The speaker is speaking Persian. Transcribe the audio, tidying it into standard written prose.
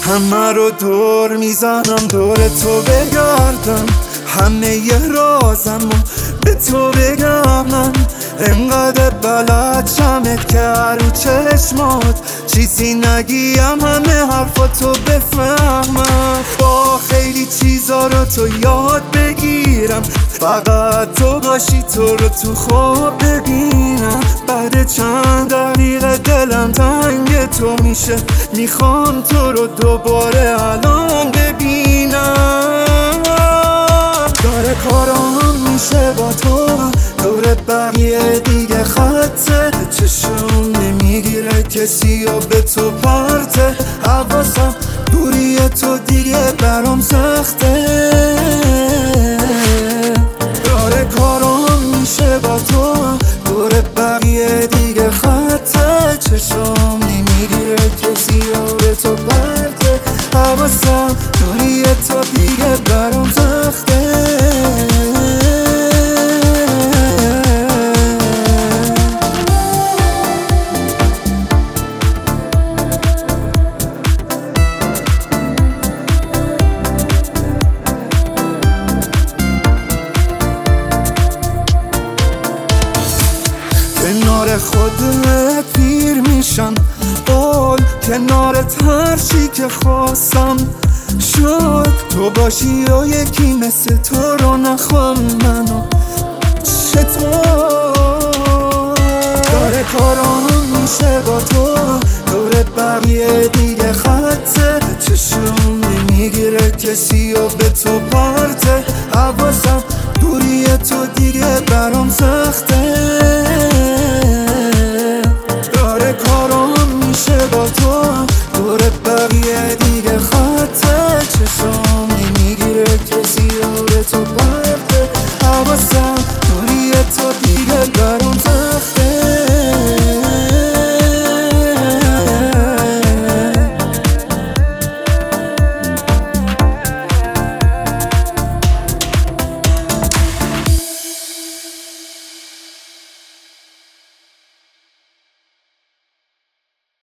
همه رو دور میزنم دور تو بگردم، همه ی رازم به تو بگم. من انقدر بلد شمت که رو چشمات چیزی نگیم، همه حرفاتو بفهمم. با خیلی چیزا رو تو یاد بگیرم، فقط تو باشی تو رو تو خواب ببینم. بعد چند دقیقه دلم تنگ تو میشه، میخوام تو رو دوباره الان ببینم. داره کارام میشه با تو، دور بقیه دیگه خطه، چشم نمیگیره کسی و به تو پرته. حواسم دوری تو دیگه برام سخته، داره کارام میشه با تو، دور بقیه دیگه خطه، چشم نمیگیره کسی و به تو پرته. حواسم دوری تو دیگه برام سخته. کنار خودت پیر میشم، قول کنارت هر چی که خواستم شد. تو باشی و یکی مثل تو رو نخوام منو چطور. داره کارام میشه با تو، دور بقیه دیگه خطه، چشم نمیگیره کسی و به تو پرته. حواسم دوری تو دیگه برام سخته،